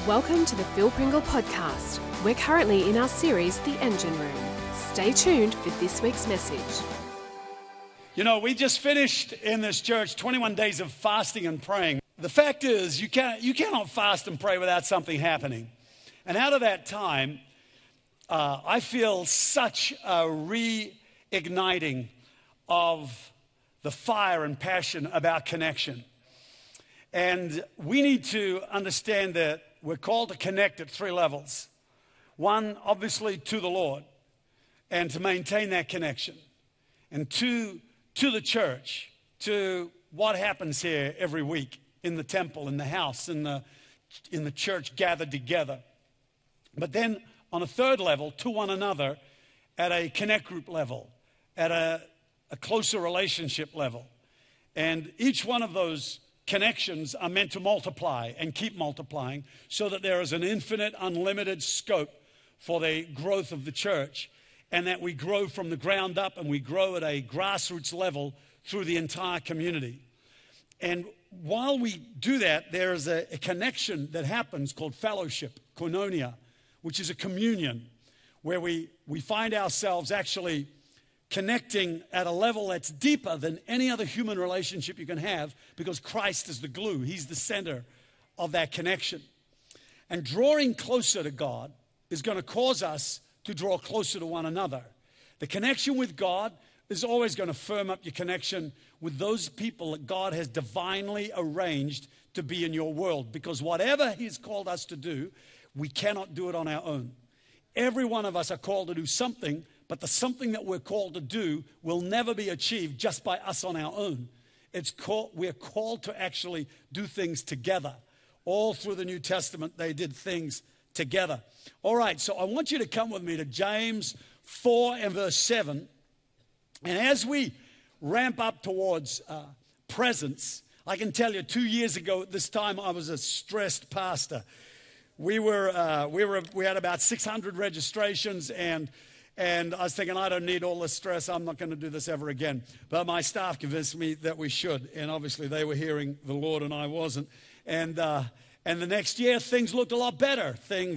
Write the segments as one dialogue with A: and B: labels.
A: Welcome to the Phil Pringle Podcast. We're currently in our series, The Engine Room. Stay tuned for this week's message.
B: You know, we just finished in this church 21 days of fasting and praying. The fact is, you cannot fast and pray without something happening. And out of that time, I feel such a reigniting of the fire and passion about connection. And we need to understand that we're called to connect at three levels. One, obviously, to the Lord and to maintain that connection. And two, to the church, to what happens here every week in the temple, in the house, in the church gathered together. But then on a third level, to one another at a connect group level, at a closer relationship level. And each one of those connections are meant to multiply and keep multiplying so that there is an infinite, unlimited scope for the growth of the church, and that we grow from the ground up and we grow at a grassroots level through the entire community. And while we do that, there is a connection that happens called fellowship, koinonia, which is a communion where we find ourselves actually connecting at a level that's deeper than any other human relationship you can have, because Christ is the glue. He's the center of that connection. And drawing closer to God is going to cause us to draw closer to one another. The connection with God is always going to firm up your connection with those people that God has divinely arranged to be in your world, because whatever He's called us to do, we cannot do it on our own. Every one of us are called to do something, but the something that we're called to do will never be achieved just by us on our own. We're called to actually do things together. All through the New Testament, they did things together. All right, so I want you to come with me to James 4 and verse 7. And as we ramp up towards presence, I can tell you 2 years ago at this time, I was a stressed pastor. We had about 600 registrations, and I was thinking, I don't need all this stress. I'm not going to do this ever again. But my staff convinced me that we should. And obviously they were hearing the Lord and I wasn't. And the next year, things looked a lot better.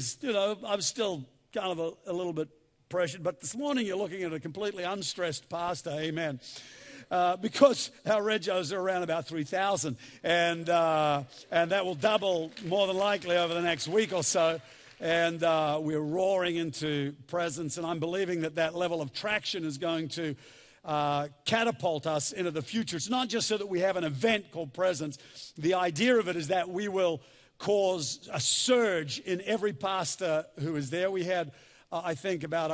B: I was still kind of a little bit pressured. But this morning, you're looking at a completely unstressed pastor. Amen. Because our regos are around about 3,000. And that will double more than likely over the next week or so. And we're roaring into presence, and I'm believing that level of traction is going to catapult us into the future. It's not just so that we have an event called presence. The idea of it is that we will cause a surge in every pastor who is there. We had, I think, about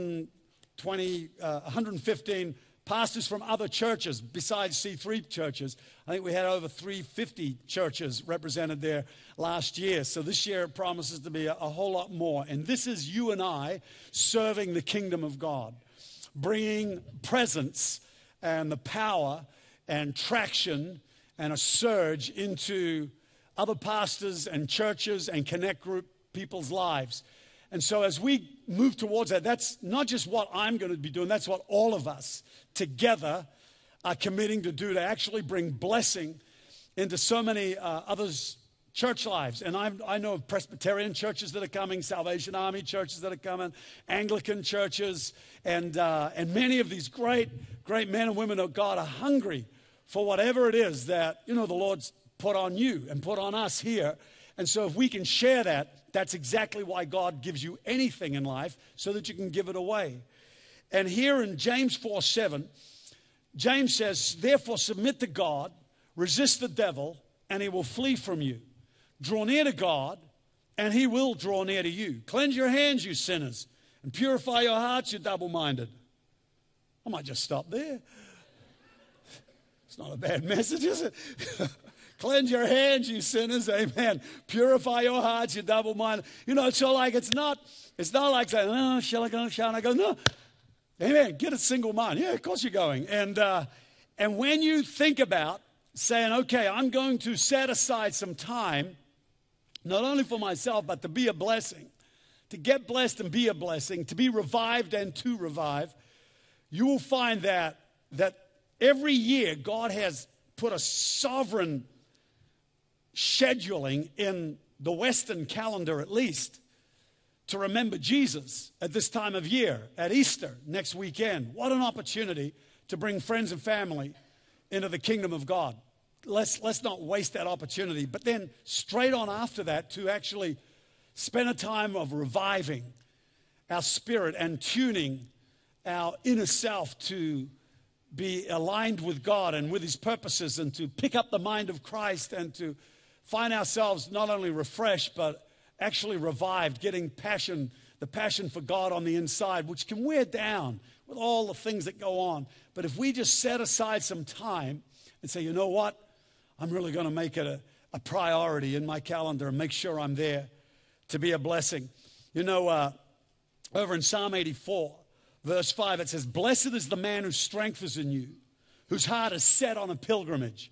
B: 115 pastors from other churches besides C3 churches. I think we had over 350 churches represented there last year. So this year it promises to be a whole lot more. And this is you and I serving the kingdom of God, bringing presence and the power and traction and a surge into other pastors and churches and connect group people's lives. And so as we move towards that, that's not just what I'm going to be doing, that's what all of us together are committing to do, to actually bring blessing into so many others' church lives. And I know of Presbyterian churches that are coming, Salvation Army churches that are coming, Anglican churches, and many of these great men and women of God are hungry for whatever it is that, the Lord's put on you and put on us here. And so if we can share that, that's exactly why God gives you anything in life, so that you can give it away. And here in James 4:7, James says, therefore submit to God, resist the devil, and he will flee from you. Draw near to God, and he will draw near to you. Cleanse your hands, you sinners, and purify your hearts, you double-minded. I might just stop there. It's not a bad message, is it? Cleanse your hands, you sinners, amen. Purify your hearts, you double-minded. So like it's not like saying, oh, shall I go, shall I go? No, amen. Get a single mind. Yeah, of course you're going. And when you think about saying, okay, I'm going to set aside some time, not only for myself, but to be a blessing, to get blessed and be a blessing, to be revived and to revive, you will find that every year God has put a sovereign scheduling in the Western calendar at least, to remember Jesus at this time of year, at Easter, next weekend. What an opportunity to bring friends and family into the kingdom of God. Let's not waste that opportunity. But then straight on after that, to actually spend a time of reviving our spirit and tuning our inner self to be aligned with God and with his purposes, and to pick up the mind of Christ, and to find ourselves not only refreshed but actually revived, getting the passion for God on the inside, which can wear down with all the things that go on. But if we just set aside some time and say, you know what, I'm really going to make it a priority in my calendar and make sure I'm there to be a blessing. You know, over in Psalm 84, verse 5, it says, "Blessed is the man whose strength is in you, whose heart is set on a pilgrimage."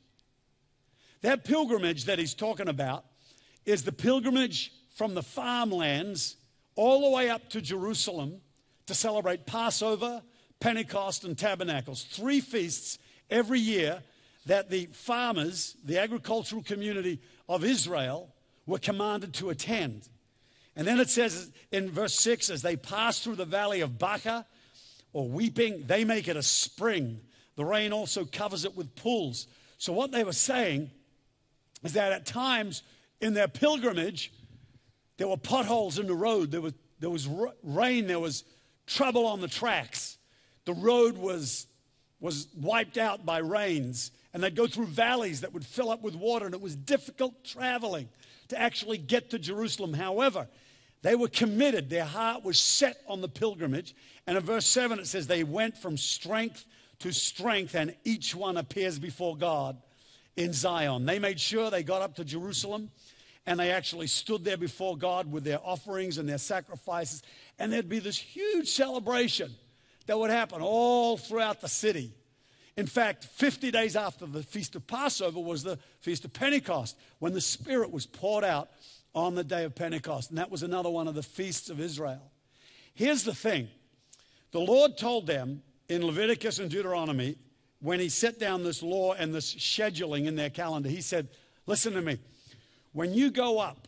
B: That pilgrimage that he's talking about is the pilgrimage from the farmlands all the way up to Jerusalem to celebrate Passover, Pentecost, and Tabernacles. 3 feasts every year that the farmers, the agricultural community of Israel, were commanded to attend. And then it says in verse 6, as they pass through the valley of Baca, or weeping, they make it a spring. The rain also covers it with pools. So what they were saying is that at times in their pilgrimage, there were potholes in the road. There was rain. There was trouble on the tracks. The road was wiped out by rains. And they'd go through valleys that would fill up with water. And it was difficult traveling to actually get to Jerusalem. However, they were committed. Their heart was set on the pilgrimage. And in verse 7, it says, they went from strength to strength, and each one appears before God in Zion. They made sure they got up to Jerusalem, and they actually stood there before God with their offerings and their sacrifices. And there'd be this huge celebration that would happen all throughout the city. In fact, 50 days after the Feast of Passover was the Feast of Pentecost, when the Spirit was poured out on the day of Pentecost. And that was another one of the feasts of Israel. Here's the thing. The Lord told them in Leviticus and Deuteronomy, when he set down this law and this scheduling in their calendar, he said, listen to me. When you go up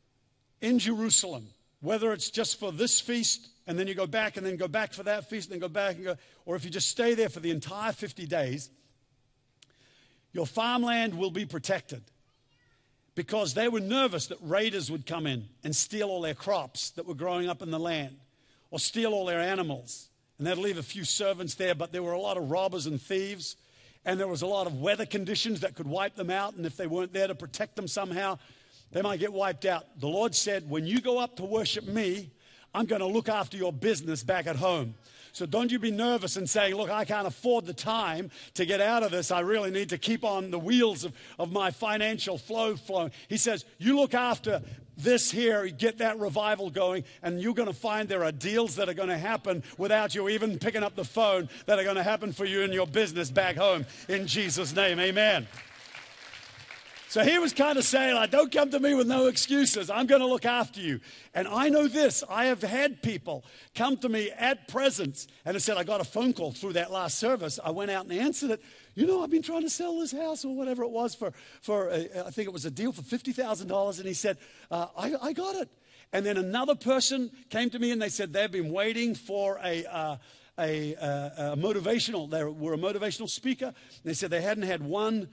B: in Jerusalem, whether it's just for this feast and then you go back and then go back for that feast and then go back and go, or if you just stay there for the entire 50 days, your farmland will be protected, because they were nervous that raiders would come in and steal all their crops that were growing up in the land, or steal all their animals. And they'd leave a few servants there, but there were a lot of robbers and thieves. And there was a lot of weather conditions that could wipe them out. And if they weren't there to protect them somehow, they might get wiped out. The Lord said, when you go up to worship me, I'm going to look after your business back at home. So don't you be nervous and saying, look, I can't afford the time to get out of this. I really need to keep on the wheels of my financial flow flowing. He says, you look after this here, get that revival going, and you're going to find there are deals that are going to happen without you even picking up the phone, that are going to happen for you in your business back home, in Jesus' name, amen. So he was kind of saying, like, don't come to me with no excuses. I'm going to look after you. And I know this. I have had people come to me at Presence, and I said, I got a phone call through that last service. I went out and answered it. You know, I've been trying to sell this house or whatever it was for I think it was a deal for $50,000. And he said, I got it. And then another person came to me and they said they've been waiting for a motivational. They were a motivational speaker. They said they hadn't had one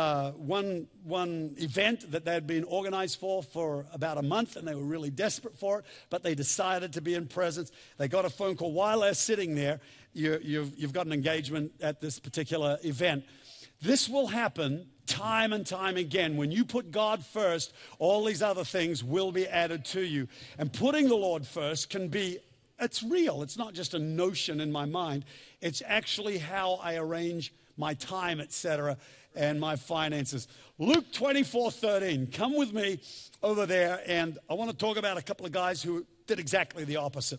B: event that they had been organized for about a month, and they were really desperate for it. But they decided to be in Presence. They got a phone call while they're sitting there. You've got an engagement at this particular event. This will happen time and time again. When you put God first, all these other things will be added to you. And putting the Lord first can be, it's real. It's not just a notion in my mind. It's actually how I arrange my time, etc., and my finances. Luke 24:13. Come with me over there, and I want to talk about a couple of guys who did exactly the opposite.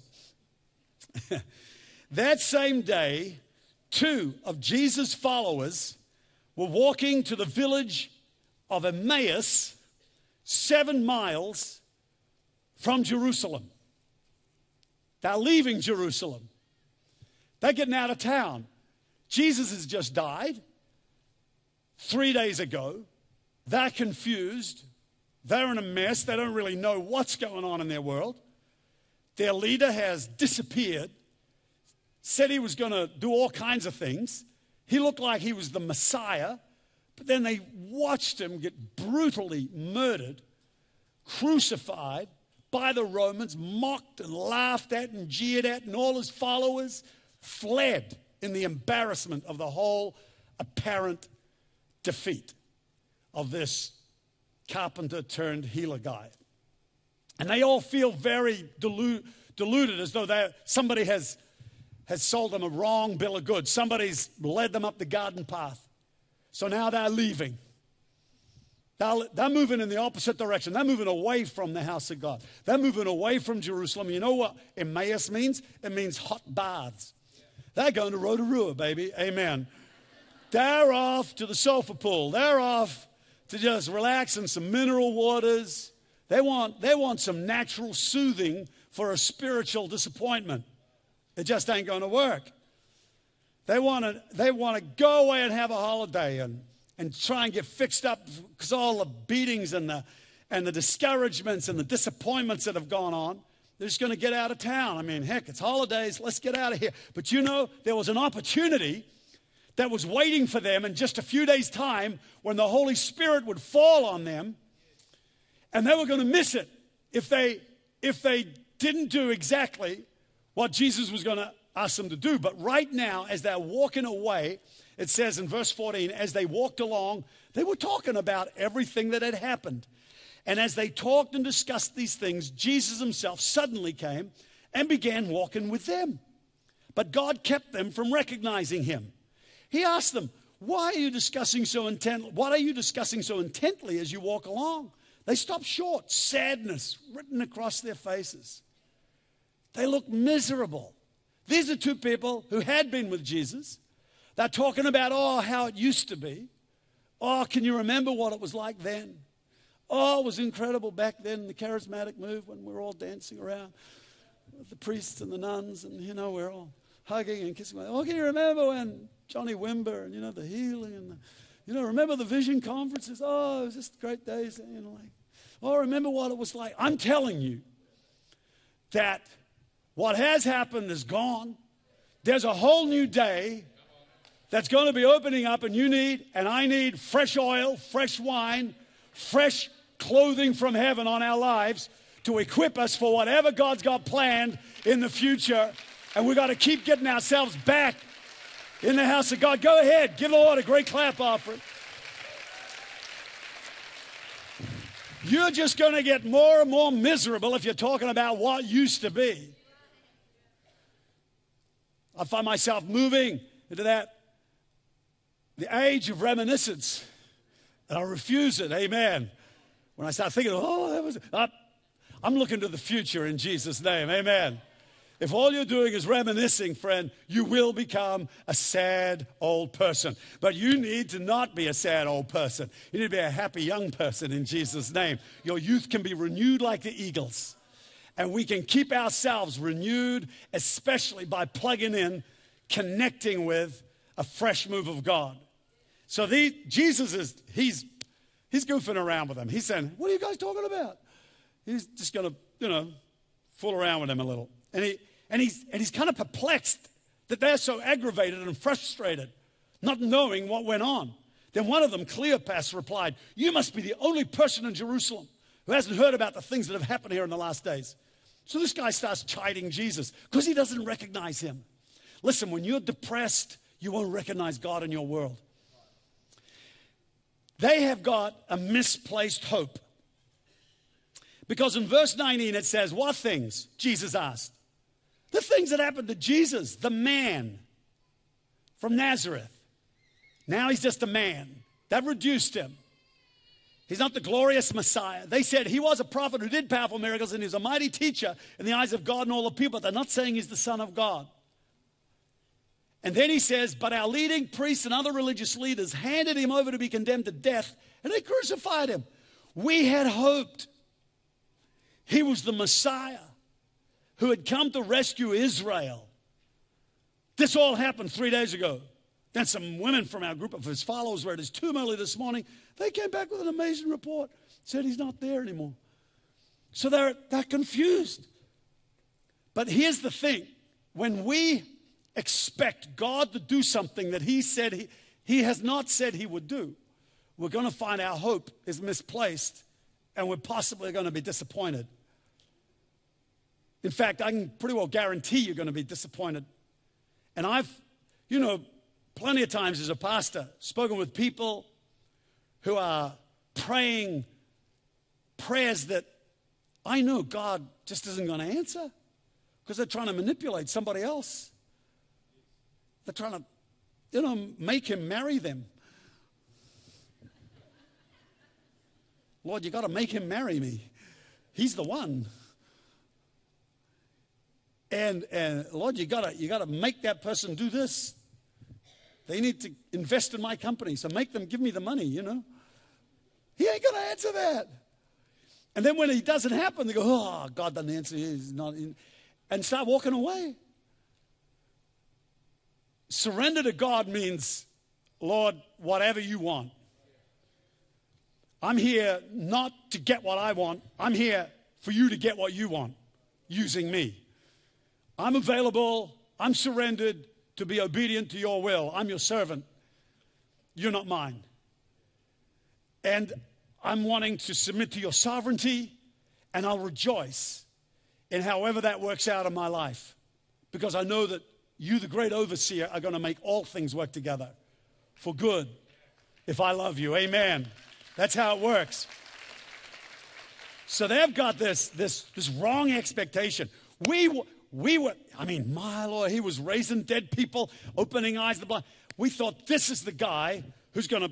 B: That same day, 2 of Jesus' followers were walking to the village of Emmaus, 7 miles from Jerusalem. They're leaving Jerusalem. They're getting out of town. Jesus has just died 3 days ago. They're confused. They're in a mess. They don't really know what's going on in their world. Their leader has disappeared, said he was going to do all kinds of things. He looked like he was the Messiah, but then they watched him get brutally murdered, crucified by the Romans, mocked and laughed at and jeered at, and all his followers fled in the embarrassment of the whole apparent defeat of this carpenter turned healer guy. And they all feel very deluded, as though somebody has sold them a wrong bill of goods. Somebody's led them up the garden path. So now they're leaving. They're moving in the opposite direction. They're moving away from the house of God. They're moving away from Jerusalem. You know what Emmaus means? It means hot baths. They're going to Rotorua, baby. Amen. They're off to the sulfur pool. They're off to just relax in some mineral waters. They want some natural soothing for a spiritual disappointment. It just ain't going to work. They want to go away and have a holiday and try and get fixed up because all the beatings and the discouragements and the disappointments that have gone on. They're just going to get out of town. I mean, heck, it's holidays. Let's get out of here. But you know, there was an opportunity that was waiting for them in just a few days' time when the Holy Spirit would fall on them, and they were going to miss it if they didn't do exactly what Jesus was going to ask them to do. But right now, as they're walking away, it says in verse 14, as they walked along, they were talking about everything that had happened. And as they talked and discussed these things, Jesus himself suddenly came and began walking with them. But God kept them from recognizing him. He asked them, what are you discussing so intently as you walk along? They stopped short, sadness written across their faces. They look miserable. These are two people who had been with Jesus. They're talking about, how it used to be. Can you remember what it was like then? It was incredible back then in the charismatic move when we were all dancing around with the priests and the nuns, and, we're all hugging and kissing. Can you remember when Johnny Wimber and, the healing and, remember the vision conferences? It was just great days. Remember what it was like. I'm telling you that what has happened is gone. There's a whole new day that's going to be opening up, and you need, and I need fresh oil, fresh wine, fresh clothing from heaven on our lives to equip us for whatever God's got planned in the future. And we've got to keep getting ourselves back in the house of God. Go ahead, give the Lord a great clap offering. You're just going to get more and more miserable if you're talking about what used to be. I find myself moving into the age of reminiscence, and I refuse it. Amen. When I start thinking, I'm looking to the future in Jesus' name. Amen. If all you're doing is reminiscing, friend, you will become a sad old person. But you need to not be a sad old person. You need to be a happy young person in Jesus' name. Your youth can be renewed like the eagles. And we can keep ourselves renewed, especially by plugging in, connecting with a fresh move of God. So Jesus he's goofing around with them. He's saying, what are you guys talking about? He's just going to, fool around with them a little. And he's kind of perplexed that they're so aggravated and frustrated, not knowing what went on. Then one of them, Cleopas, replied, you must be the only person in Jerusalem who hasn't heard about the things that have happened here in the last days. So this guy starts chiding Jesus because he doesn't recognize him. Listen, when you're depressed, you won't recognize God in your world. They have got a misplaced hope. Because in verse 19 it says, what things? Jesus asked. The things that happened to Jesus, the man from Nazareth. Now he's just a man. That reduced him. He's not the glorious Messiah. They said he was a prophet who did powerful miracles and he was a mighty teacher in the eyes of God and all the people. But they're not saying he's the Son of God. And then he says, but our leading priests and other religious leaders handed him over to be condemned to death and they crucified him. We had hoped he was the Messiah who had come to rescue Israel. This all happened 3 days ago. Then some women from our group of his followers were at his tomb early this morning. They came back with an amazing report. Said he's not there anymore. So they're confused. But here's the thing. When we expect God to do something that he said he has not said he would do, we're going to find our hope is misplaced and we're possibly going to be disappointed. In fact, I can pretty well guarantee you're going to be disappointed. And I've, plenty of times as a pastor, spoken with people who are praying prayers that I know God just isn't going to answer because they're trying to manipulate somebody else. They're trying to, make him marry them. Lord, you got to make him marry me. He's the one. And Lord, you gotta make that person do this. They need to invest in my company, so make them give me the money, He ain't gonna answer that. And then when it doesn't happen, they go, oh, God doesn't answer, he's not in, and start walking away. Surrender to God means, Lord, whatever you want. I'm here not to get what I want. I'm here for you to get what you want using me. I'm available. I'm surrendered to be obedient to your will. I'm your servant. You're not mine. And I'm wanting to submit to your sovereignty, and I'll rejoice in however that works out in my life, because I know that you, the great overseer, are going to make all things work together for good if I love you. Amen. That's how it works. So they've got this wrong expectation. We were, my Lord, he was raising dead people, opening eyes to the blind. We thought this is the guy who's going to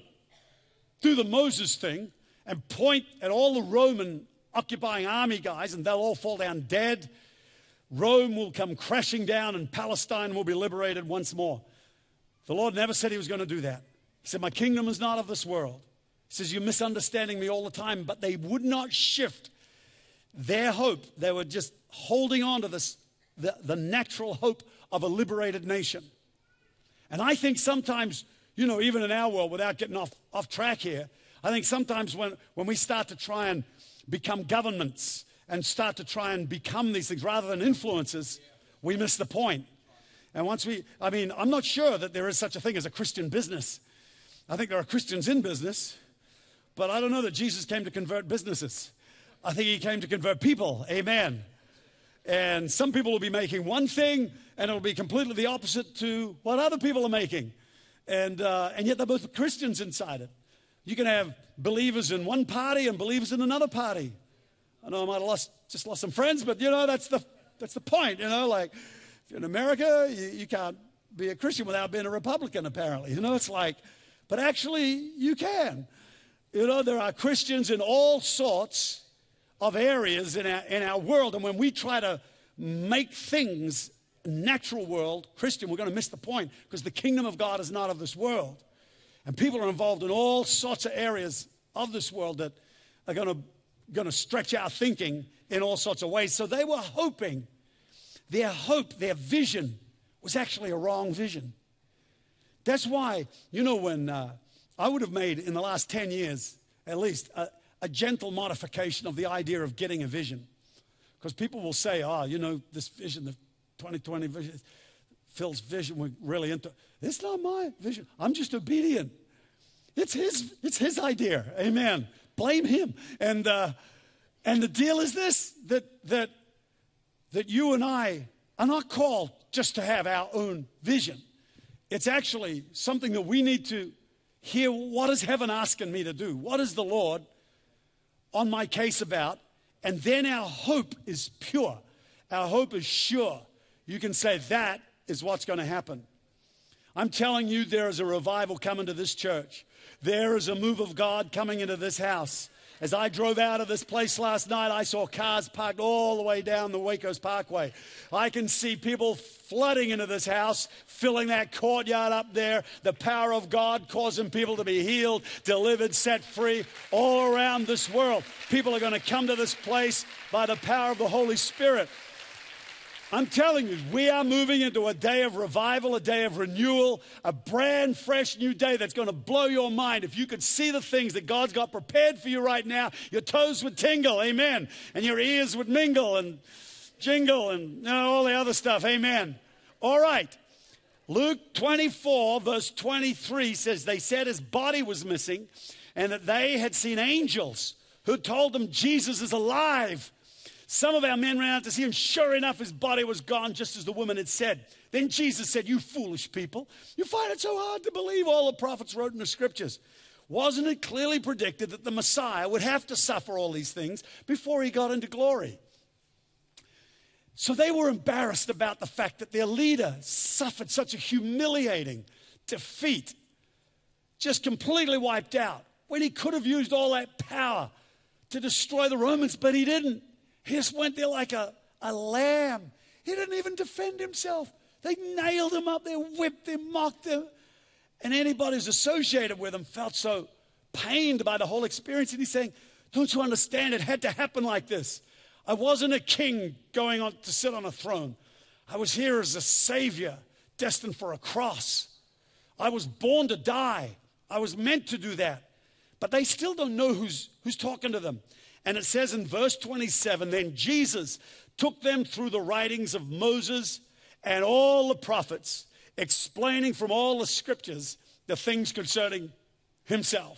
B: do the Moses thing and point at all the Roman occupying army guys, and they'll all fall down dead. Rome will come crashing down and Palestine will be liberated once more. The Lord never said he was going to do that. He said, my kingdom is not of this world. He says, you're misunderstanding me all the time. But they would not shift their hope. They were just holding on to this, the natural hope of a liberated nation. And I think sometimes, even in our world, without getting off track here, I think sometimes when we start to try and become governments and start to try and become these things rather than influences, we miss the point. And I'm not sure that there is such a thing as a Christian business. I think there are Christians in business, but I don't know that Jesus came to convert businesses. I think he came to convert people. Amen. And some people will be making one thing, and it'll be completely the opposite to what other people are making. And yet they're both Christians inside it. You can have believers in one party and believers in another party. I know I might have just lost some friends, but that's the point. Like if you're in America, you can't be a Christian without being a Republican, apparently. It's like, but actually you can. There are Christians in all sorts of areas in our world, and when we try to make things natural world Christian, we're going to miss the point, because the kingdom of God is not of this world. And people are involved in all sorts of areas of this world that are going to stretch our thinking in all sorts of ways. So they were hoping, their hope, their vision was actually a wrong vision. That's why, when I would have made in the last 10 years, at least, a gentle modification of the idea of getting a vision. Because people will say, this vision, the 2020 vision, Phil's vision, we're really into. It's not my vision. I'm just obedient. It's his idea. Amen. Blame him. And the deal is this, that you and I are not called just to have our own vision. It's actually something that we need to hear. What is heaven asking me to do? What is the Lord on my case about? And then our hope is pure. Our hope is sure. You can say that is what's going to happen. I'm telling you, there is a revival coming to this church. There is a move of God coming into this house. As I drove out of this place last night, I saw cars parked all the way down the Wacos Parkway. I can see people flooding into this house, filling that courtyard up there. The power of God causing people to be healed, delivered, set free all around this world. People are going to come to this place by the power of the Holy Spirit. I'm telling you, we are moving into a day of revival, a day of renewal, a brand fresh new day that's going to blow your mind. If you could see the things that God's got prepared for you right now, your toes would tingle, amen, and your ears would mingle and jingle and all the other stuff, amen. All right, Luke 24, verse 23 says, they said his body was missing and that they had seen angels who told them Jesus is alive. Some of our men ran out to see him. Sure enough, his body was gone, just as the woman had said. Then Jesus said, you foolish people, you find it so hard to believe all the prophets wrote in the scriptures. Wasn't it clearly predicted that the Messiah would have to suffer all these things before he got into glory? So they were embarrassed about the fact that their leader suffered such a humiliating defeat, just completely wiped out, when he could have used all that power to destroy the Romans, but he didn't. He just went there like a lamb. He didn't even defend himself. They nailed him up, they whipped him, mocked him. And anybody who's associated with him felt so pained by the whole experience. And he's saying, don't you understand? It had to happen like this. I wasn't a king going on to sit on a throne. I was here as a savior destined for a cross. I was born to die. I was meant to do that. But they still don't know who's talking to them. And it says in verse 27, then Jesus took them through the writings of Moses and all the prophets, explaining from all the scriptures the things concerning himself.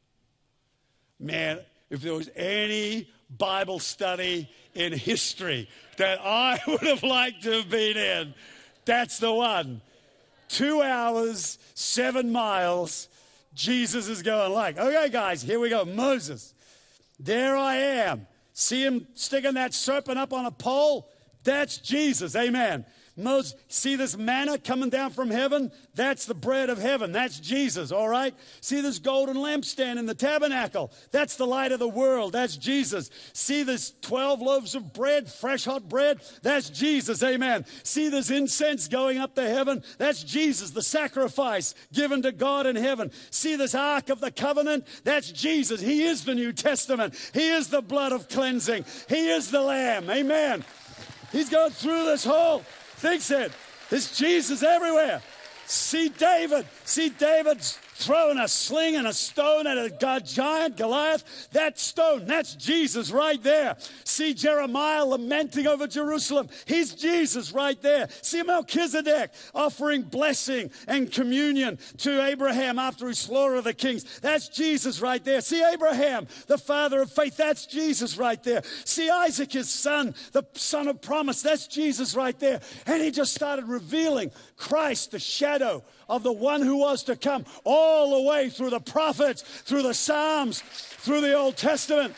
B: Man, if there was any Bible study in history that I would have liked to have been in, that's the one. 2 hours, 7 miles, Jesus is going like, okay, guys, here we go, Moses. There I am. See him sticking that serpent up on a pole? That's Jesus. Amen. Moses, see this manna coming down from heaven? That's the bread of heaven. That's Jesus, all right? See this golden lampstand in the tabernacle? That's the light of the world. That's Jesus. See this 12 loaves of bread, fresh hot bread? That's Jesus, amen. See this incense going up to heaven? That's Jesus, the sacrifice given to God in heaven. See this ark of the covenant? That's Jesus. He is the New Testament. He is the blood of cleansing. He is the Lamb, amen. He's going through this whole thinks it. There's Jesus everywhere. See David's throwing a sling and a stone at a giant, Goliath. That stone, that's Jesus right there. See Jeremiah lamenting over Jerusalem. He's Jesus right there. See Melchizedek offering blessing and communion to Abraham after he slaughtered the kings. That's Jesus right there. See Abraham, the father of faith. That's Jesus right there. See Isaac, his son, the son of promise. That's Jesus right there. And he just started revealing Christ, the shadow of the one who was to come, all the way through the prophets, through the Psalms, through the Old Testament.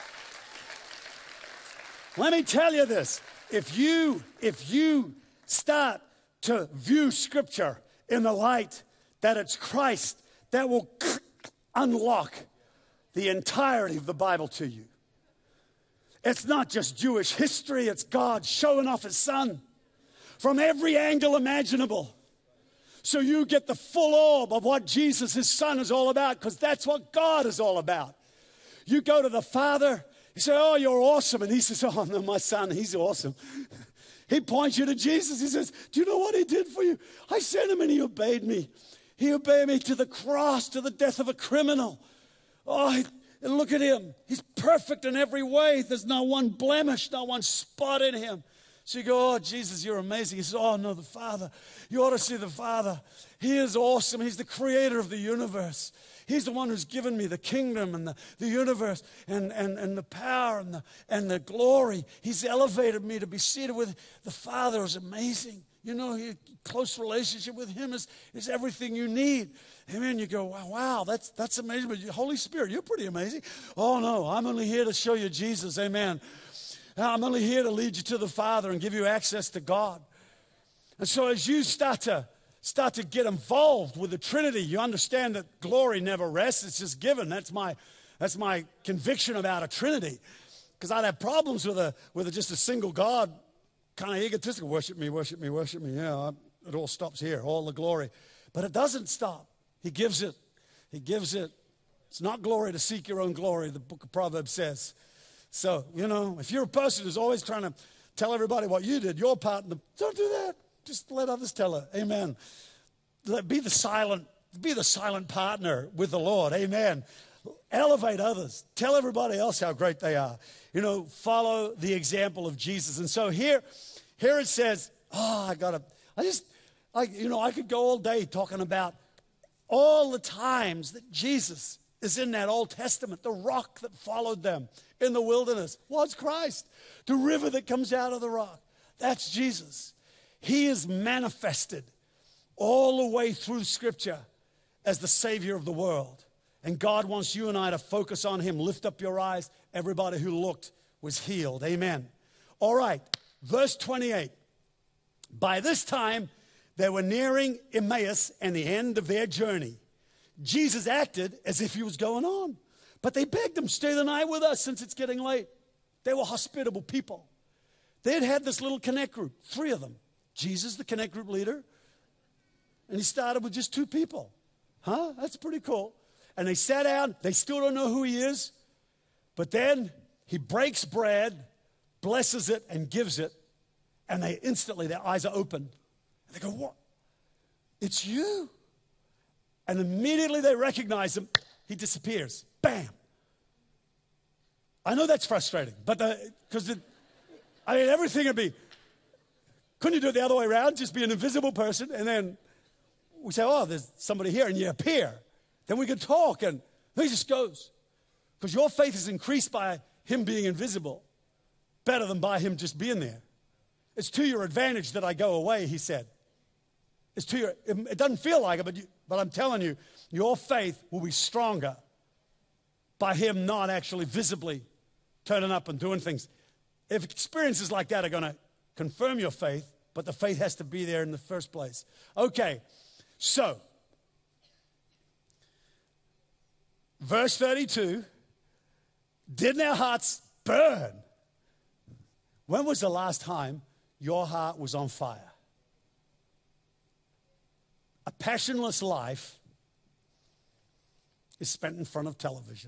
B: Let me tell you this. If you start to view Scripture in the light that it's Christ, that will unlock the entirety of the Bible to you. It's not just Jewish history, it's God showing off his son from every angle imaginable. So you get the full orb of what Jesus, his son, is all about, because that's what God is all about. You go to the Father, you say, oh, you're awesome. And he says, oh, no, my son, he's awesome. He points you to Jesus. He says, do you know what he did for you? I sent him and he obeyed me. He obeyed me to the cross, to the death of a criminal. Oh, and look at him. He's perfect in every way. There's not one blemish, not one spot in him. So you go, oh, Jesus, you're amazing. He says, oh, no, the Father. You ought to see the Father. He is awesome. He's the creator of the universe. He's the one who's given me the kingdom and the universe and the power and the glory. He's elevated me to be seated with the Father. Is amazing. You know, close relationship with him is everything you need. Amen. You go, wow, that's amazing. But Holy Spirit, you're pretty amazing. Oh, no, I'm only here to show you Jesus. Amen. I'm only here to lead you to the Father and give you access to God. And so as you start to get involved with the Trinity, you understand that glory never rests. It's just given. That's my conviction about a Trinity. Because I'd have problems with just a single God, kind of egotistical. Worship me, worship me, worship me. Yeah, it all stops here, all the glory. But it doesn't stop. He gives it. He gives it. It's not glory to seek your own glory, the book of Proverbs says. So, you know, if you're a person who's always trying to tell everybody what you did, your part. Don't do that. Just let others tell it. Amen. Be the silent partner with the Lord. Amen. Elevate others. Tell everybody else how great they are. Follow the example of Jesus. And so here it says, I could go all day talking about all the times that Jesus is in that Old Testament. The rock that followed them in the wilderness was Christ. The river that comes out of the rock, that's Jesus. He is manifested all the way through Scripture as the Savior of the world. And God wants you and I to focus on Him. Lift up your eyes. Everybody who looked was healed. Amen. All right, verse 28. By this time, they were nearing Emmaus and the end of their journey. Jesus acted as if He was going on. But they begged Him, stay the night with us since it's getting late. They were hospitable people. They had this little connect group, 3 of them. Jesus, the connect group leader. And He started with just 2 people. That's pretty cool. And they sat down. They still don't know who He is. But then He breaks bread, blesses it, and gives it. And they instantly, their eyes are open. And they go, what? It's you. And immediately they recognize Him. He disappears. Bam. I know that's frustrating. But everything would be, couldn't you do it the other way around? Just be an invisible person. And then we say, oh, there's somebody here. And you appear. Then we can talk. And He just goes. Because your faith is increased by Him being invisible. Better than by Him just being there. It's to your advantage that I go away, He said. It doesn't feel like it, but I'm telling you, your faith will be stronger by Him not actually visibly turning up and doing things. If experiences like that are going to confirm your faith, but the faith has to be there in the first place. Okay, so, verse 32, didn't our hearts burn? When was the last time your heart was on fire? A passionless life is spent in front of television,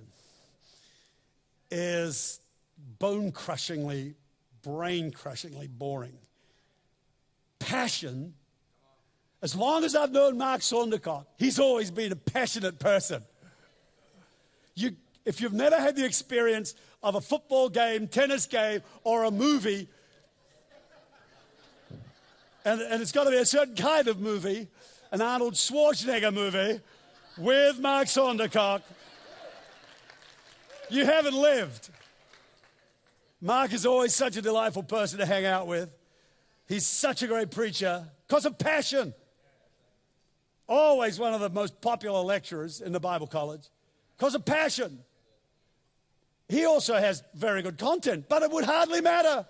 B: is bone-crushingly, brain-crushingly boring. Passion, as long as I've known Mark Sonderkock, he's always been a passionate person. If you've never had the experience of a football game, tennis game, or a movie, and it's got to be a certain kind of movie, an Arnold Schwarzenegger movie with Mark Sonderkock, you haven't lived. Mark is always such a delightful person to hang out with. He's such a great preacher because of passion. Always one of the most popular lecturers in the Bible college because of passion. He also has very good content, but it would hardly matter.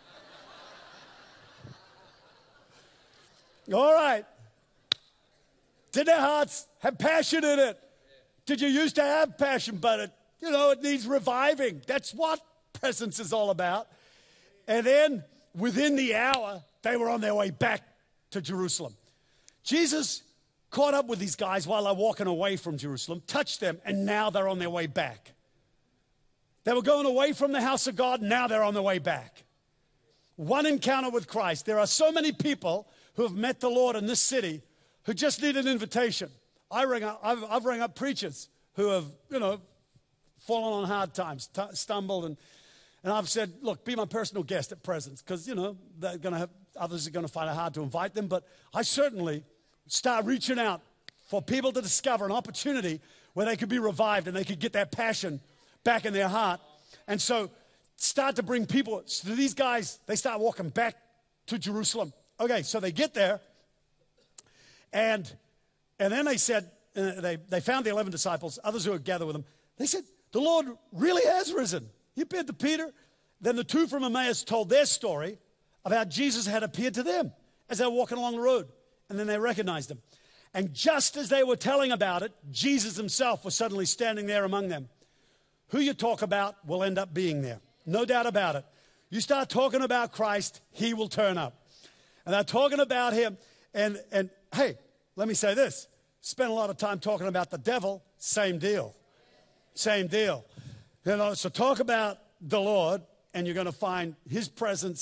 B: All right. Did their hearts have passion in it? Did you used to have passion, but it needs reviving. That's what presence is all about. And then within the hour, they were on their way back to Jerusalem. Jesus caught up with these guys while they're walking away from Jerusalem, touched them, and now they're on their way back. They were going away from the house of God, now they're on their way back. One encounter with Christ. There are so many people who have met the Lord in this city who just need an invitation. I've rang up preachers who have, fallen on hard times, stumbled, and I've said, look, be my personal guest at Presence, because, others are going to find it hard to invite them, but I certainly start reaching out for people to discover an opportunity where they could be revived and they could get that passion back in their heart. And so start to bring people. So these guys, they start walking back to Jerusalem. Okay, so they get there, and then they said, they found the 11 disciples, others who had gathered with them. They said, the Lord really has risen. He appeared to Peter. Then the 2 from Emmaus told their story of how Jesus had appeared to them as they were walking along the road. And then they recognized him. And just as they were telling about it, Jesus himself was suddenly standing there among them. Who you talk about will end up being there. No doubt about it. You start talking about Christ, he will turn up. And they're talking about him. And hey, let me say this. Spend a lot of time talking about the devil, same deal. Same deal. So talk about the Lord, and you're going to find his presence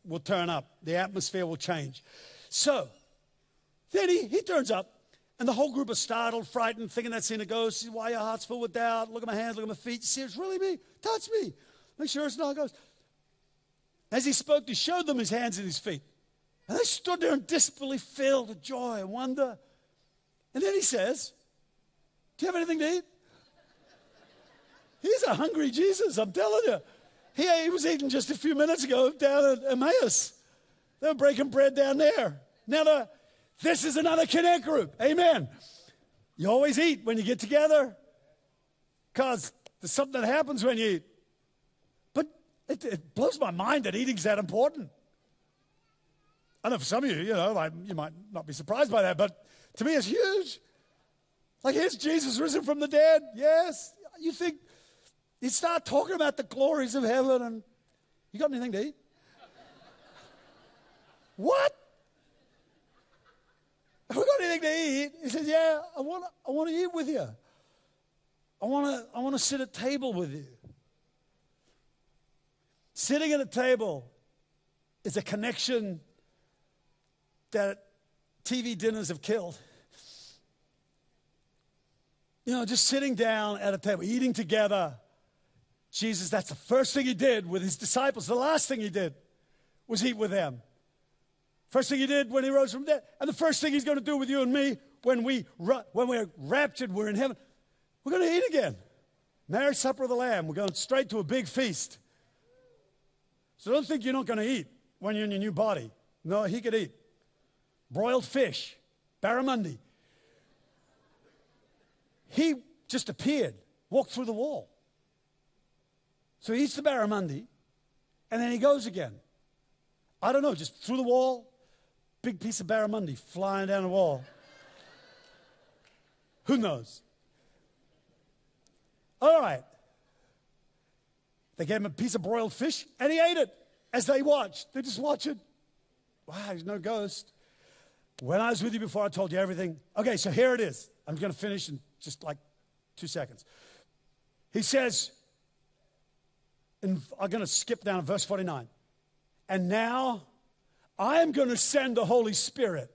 B: will turn up. The atmosphere will change. So then he turns up, and the whole group is startled, frightened, thinking they've seen a ghost. Why are your hearts full with doubt? Look at my hands, look at my feet. See, it's really me. Touch me. Make sure it's not a ghost. As he spoke, he showed them his hands and his feet. And they stood there in disbelief, filled with joy and wonder. And then he says, do you have anything to eat? He's a hungry Jesus, I'm telling you. He was eating just a few minutes ago down at Emmaus. They were breaking bread down there. Now, this is another Connect group. Amen. You always eat when you get together because there's something that happens when you eat. But it blows my mind that eating's that important. I know for some of you, you might not be surprised by that, but to me it's huge. Like, here's Jesus risen from the dead. Yes. You think, you start talking about the glories of heaven and you got anything to eat? What? Have we got anything to eat? He says, yeah, I want to eat with you. I want to sit at table with you. Sitting at a table is a connection that TV dinners have killed. Just sitting down at a table, eating together. Jesus, that's the first thing he did with his disciples. The last thing he did was eat with them. First thing he did when he rose from the dead. And the first thing he's going to do with you and me when we're raptured, we're in heaven, we're going to eat again. Marriage supper of the Lamb. We're going straight to a big feast. So don't think you're not going to eat when you're in your new body. No, he could eat. Broiled fish, barramundi. He just appeared, walked through the wall. So he eats the barramundi, and then he goes again. I don't know, just through the wall, big piece of barramundi flying down the wall. Who knows? All right. They gave him a piece of broiled fish, and he ate it as they watched. They're just watching. Wow, there's no ghost. When I was with you before, I told you everything. Okay, so here it is. I'm going to finish in just like 2 seconds. He says, and I'm going to skip down to verse 49. And now I am going to send the Holy Spirit,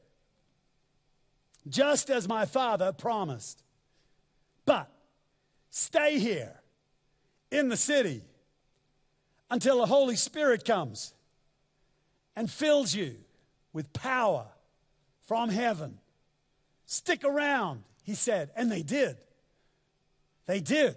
B: just as my Father promised. But stay here in the city until the Holy Spirit comes and fills you with power from heaven. Stick around, he said. And they did. They did.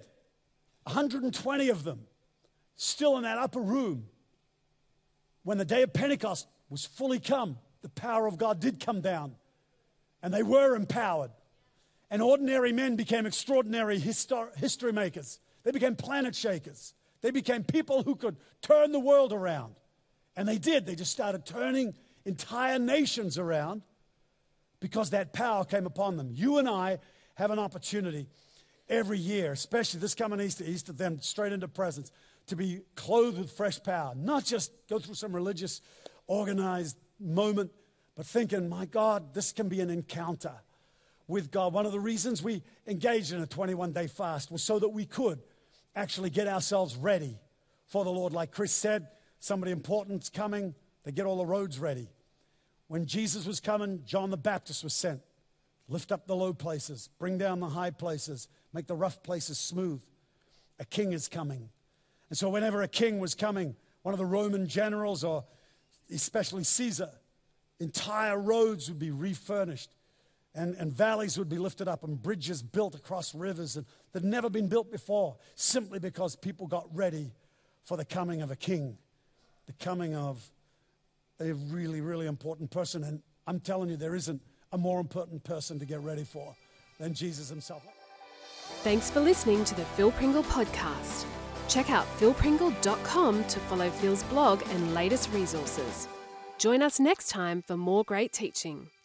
B: 120 of them still in that upper room. When the day of Pentecost was fully come, the power of God did come down. And they were empowered. And ordinary men became extraordinary history makers. They became planet shakers. They became people who could turn the world around. And they did. They just started turning entire nations around because that power came upon them. You and I have an opportunity every year, especially this coming Easter, then straight into presence, to be clothed with fresh power. Not just go through some religious, organized moment, but thinking, my God, this can be an encounter with God. One of the reasons we engaged in a 21-day fast was so that we could actually get ourselves ready for the Lord. Like Chris said, somebody important's coming. They get all the roads ready. When Jesus was coming, John the Baptist was sent. Lift up the low places, bring down the high places, make the rough places smooth. A king is coming. And so whenever a king was coming, one of the Roman generals, or especially Caesar, entire roads would be refurnished. And valleys would be lifted up and bridges built across rivers that had never been built before, simply because people got ready for the coming of a king, the coming of a really, really important person. And I'm telling you, there isn't a more important person to get ready for than Jesus himself.
A: Thanks for listening to the Phil Pringle podcast. Check out philpringle.com to follow Phil's blog and latest resources. Join us next time for more great teaching.